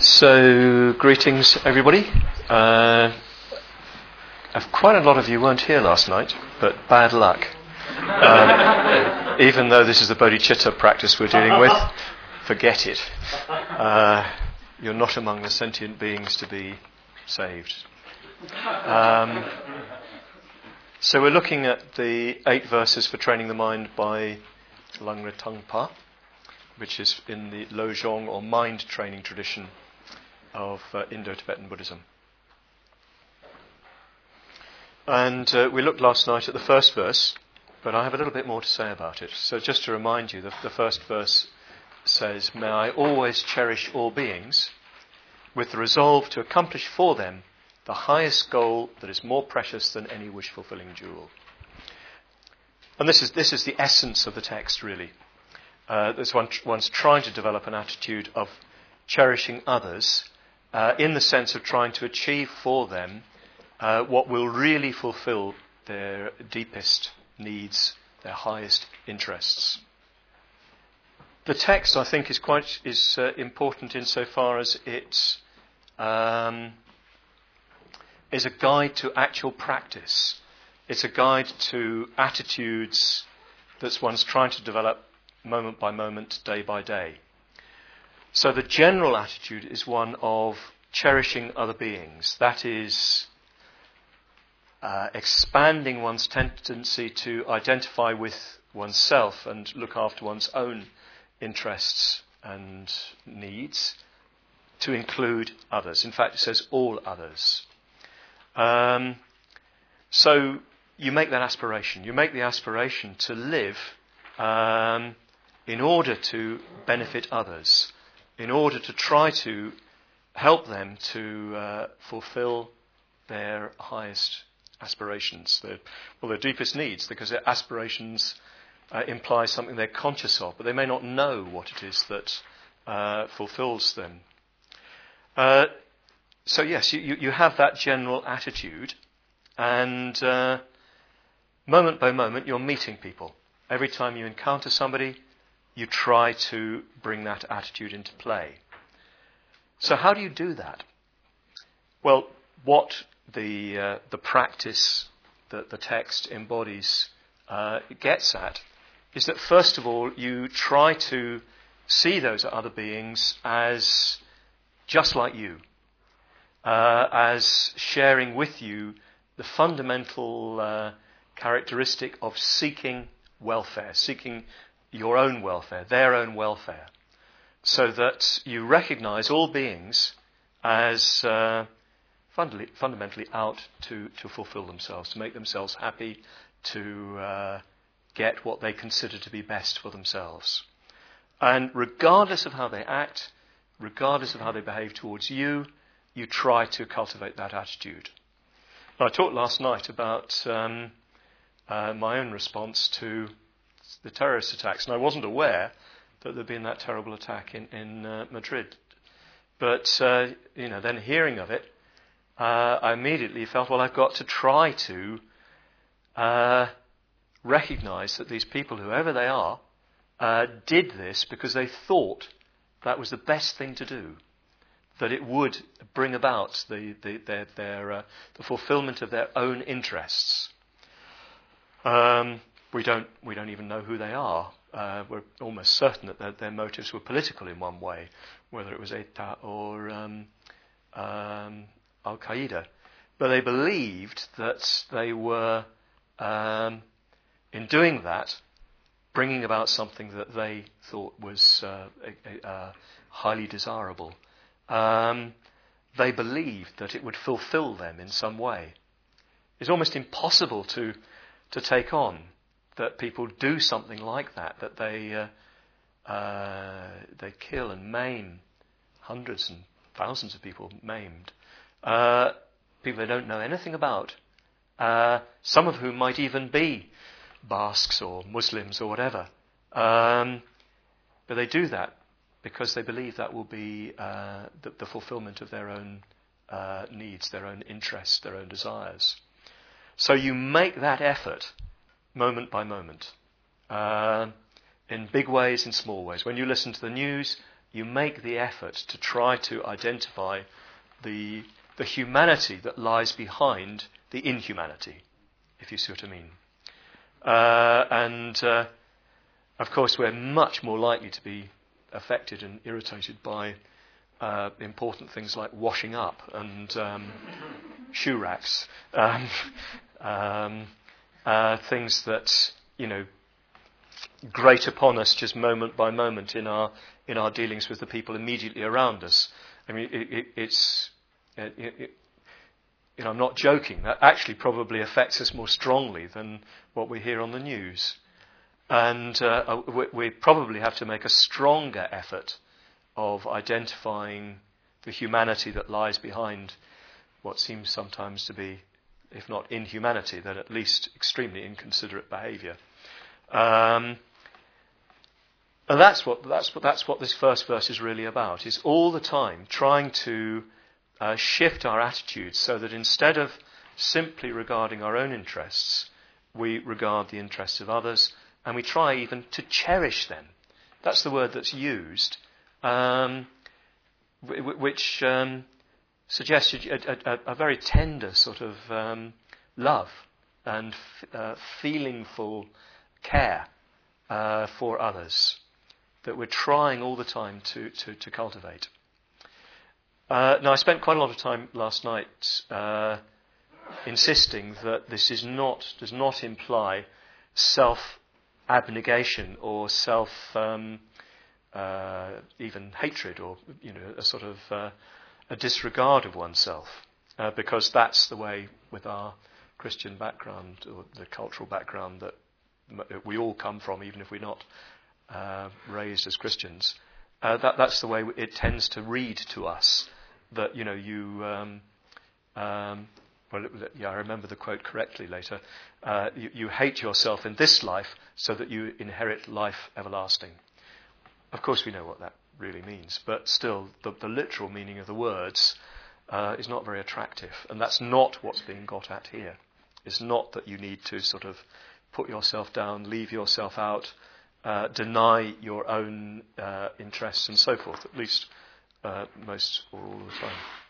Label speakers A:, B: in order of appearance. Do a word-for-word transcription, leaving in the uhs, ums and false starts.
A: So, greetings everybody. Uh, quite a lot of you weren't here last night, but bad luck. Um, even though this is the bodhicitta practice we're dealing with, forget it. Uh, you're not among the sentient beings to be saved. Um, so we're looking at the eight verses for training the mind by Langre Tangpa, which is in the Lojong or mind training tradition of uh, Indo-Tibetan Buddhism. And uh, we looked last night at the first verse, but I have a little bit more to say about it. So just to remind you, the, the first verse says, "May I always cherish all beings with the resolve to accomplish for them the highest goal that is more precious than any wish-fulfilling jewel." And this is this is the essence of the text, really. Uh, this one, one's trying to develop an attitude of cherishing others uh, in the sense of trying to achieve for them uh, what will really fulfill their deepest needs, their highest interests. The text, I think, is quite is uh, important insofar as it um, is a guide to actual practice. It's a guide to attitudes that one's trying to develop moment by moment, day by day. So the general attitude is one of cherishing other beings. That is uh, expanding one's tendency to identify with oneself and look after one's own interests and needs to include others. In fact, it says all others. Um, so you make that aspiration. You make the aspiration to live um, in order to benefit others, in order to try to help them to uh, fulfill their highest aspirations, their, well, their deepest needs, because their aspirations uh, imply something they're conscious of, but they may not know what it is that uh, fulfills them. Uh, so yes, you, you have that general attitude, and uh, moment by moment you're meeting people. Every time you encounter somebody, you try to bring that attitude into play. So how do you do that? Well, what the uh, the practice that the text embodies uh, gets at is that first of all you try to see those other beings as just like you, uh, as sharing with you the fundamental uh, characteristic of seeking welfare, seeking your own welfare, their own welfare, so that you recognize all beings as uh, fund- fundamentally out to, to fulfill themselves, to make themselves happy, to uh, get what they consider to be best for themselves. And regardless of how they act, regardless of how they behave towards you, you try to cultivate that attitude. Now, I talked last night about um, uh, my own response to the terrorist attacks, and I wasn't aware that there'd been that terrible attack in, in uh, Madrid. But, uh, you know, then hearing of it, uh, I immediately felt, well, I've got to try to uh, recognize that these people, whoever they are, uh, did this because they thought that was the best thing to do, that it would bring about the, the, their, their, uh, the fulfillment of their own interests. Um, We don't we don't even know who they are. Uh, we're almost certain that their, their motives were political in one way, whether it was E T A or um, um, Al-Qaeda. But they believed that they were, um, in doing that, bringing about something that they thought was uh, a, a, a highly desirable. Um, they believed that it would fulfill them in some way. It's almost impossible to to take on that people do something like that, that they uh, uh, they kill and maim hundreds and thousands of people maimed, uh, people they don't know anything about, uh, some of whom might even be Basques or Muslims or whatever. Um, but they do that because they believe that will be uh, the, the fulfillment of their own uh, needs, their own interests, their own desires. So you make that effort moment by moment, uh, in big ways, in small ways. When you listen to the news, you make the effort to try to identify the the humanity that lies behind the inhumanity, if you see what I mean. Uh, and, uh, of course, we're much more likely to be affected and irritated by uh, important things like washing up and um, shoe racks, um, um, uh, things that, you know, grate upon us just moment by moment in our in our dealings with the people immediately around us. I mean, it, it, it's, it, it, you know, I'm not joking. That actually probably affects us more strongly than what we hear on the news. And uh, we, we probably have to make a stronger effort of identifying the humanity that lies behind what seems sometimes to be, if not inhumanity, then at least extremely inconsiderate behaviour. Um, and that's what that's what that's what this first verse is really about. Is all the time trying to uh, shift our attitudes so that instead of simply regarding our own interests, we regard the interests of others, and we try even to cherish them. That's the word that's used, um, w- which um, suggests a, a, a very tender sort of um, love and f- uh, feelingful care uh, for others that we're trying all the time to, to, to cultivate. Uh, now, I spent quite a lot of time last night uh, insisting that this is not does not imply self-abnegation or self um, uh, even hatred or you know a sort of uh, a disregard of oneself, uh, because that's the way with our Christian background or the cultural background that we all come from, even if we're not uh, raised as Christians. Uh, that, that's the way it tends to read to us. That you know, you. Um, um, well, yeah, I remember the quote correctly later. Uh, you, you hate yourself in this life so that you inherit life everlasting. Of course, we know what that really means, but still, the, the literal meaning of the words uh, is not very attractive, and that's not what's being got at here. It's not that you need to sort of put yourself down, leave yourself out, uh, deny your own uh, interests and so forth, at least uh, most or all the time.